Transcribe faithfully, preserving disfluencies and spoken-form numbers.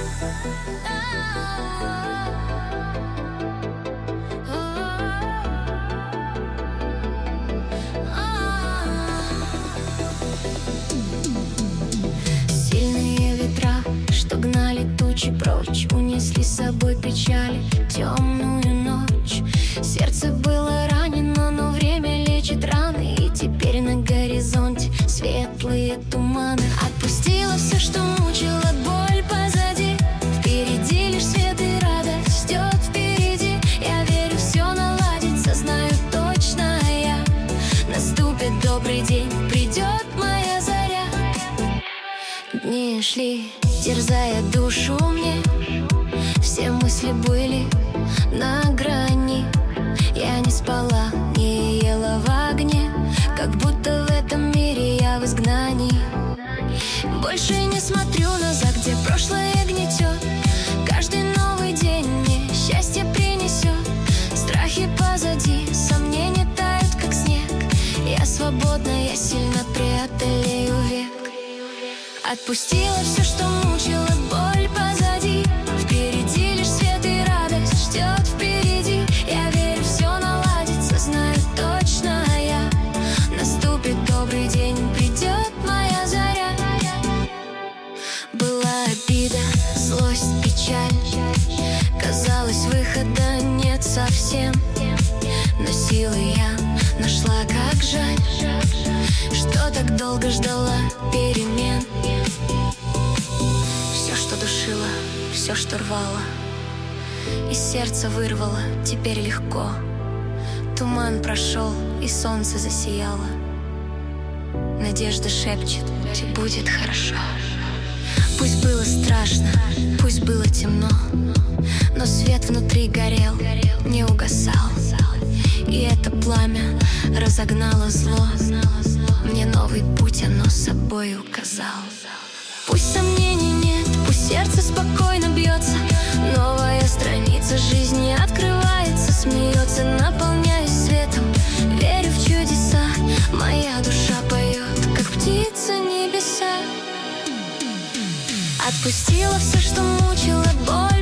Сильные ветра, что гнали тучи прочь, унесли с собой печали, темную ночь. Сердце было ранено, но время лечит раны, и теперь на горизонте светлые туманы. Отпустила все, что мучило, боль позади. Впереди лишь свет и радость ждет впереди. Я верю, все наладится, знаю точно я. Наступит добрый день, придет моя заря. Дни шли, терзая душу мне, все мысли были на грани. Я не спала, не ела в огне, как будто в этом мире я в изгнании. Больше не смотрю назад, где прошлое гнетет. Каждый новый день мне счастье принесет. Страхи позади, сомнения тают, как снег. Я свободна, я сильно преодолею век. Отпустила все, что мучило, боль позади. Впереди лишь свет и радость ждет впереди. Я верю, все наладится, знаю точно я. Наступит добрый день, придет моя заря. Была обида, злость, печаль. Казалось, выхода нет совсем, но силы я нашла, как жаль, что так долго ждала перемен. Все, что душило, все, что рвало, из сердца вырвало, теперь легко. Туман прошел, и солнце засияло. Надежда шепчет, все будет хорошо. Пусть было страшно, пусть было темно, но свет внутри горел, не угасал. И это пламя разогнало зло. Мне новый путь оно с собой указал. Пусть сомнений нет, пусть сердце спокойно бьется. Новая страница жизни открывается, смеется, наполняясь светом. Верю в чудеса, моя душа поет, как птица небеса. Отпустила все, что мучило, боль